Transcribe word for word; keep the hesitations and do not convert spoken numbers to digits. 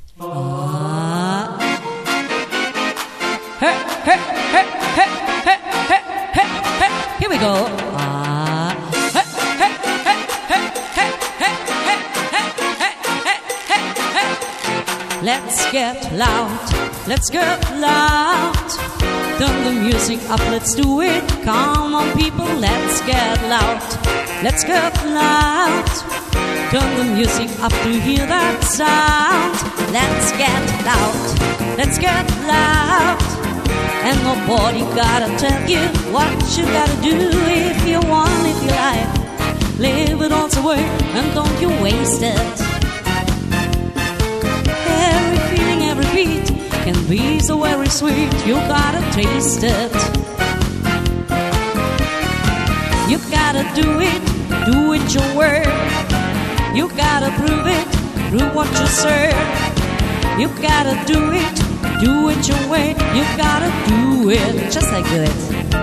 Ah. Hey, hey, hey, hey, hey, hey, hey, hey. Here we go. Ah. Hey, hey, hey, hey, hey, hey, hey, hey, hey, hey, hey, hey. Let's get loud. Let's get loud. Turn the music up, let's do it. Come on, people, let's get loud. Let's get loud. Turn the music up to hear that sound. Let's get loud. Let's get loud. And nobody gotta tell you what you gotta do. If you want it, you like. Live it all the way and don't you waste it. Every feeling, every beat can be so very sweet. You gotta taste it. You gotta do it, do it your way. You gotta prove it, prove what you say. You gotta do it, do it your way. You gotta do it just like do it.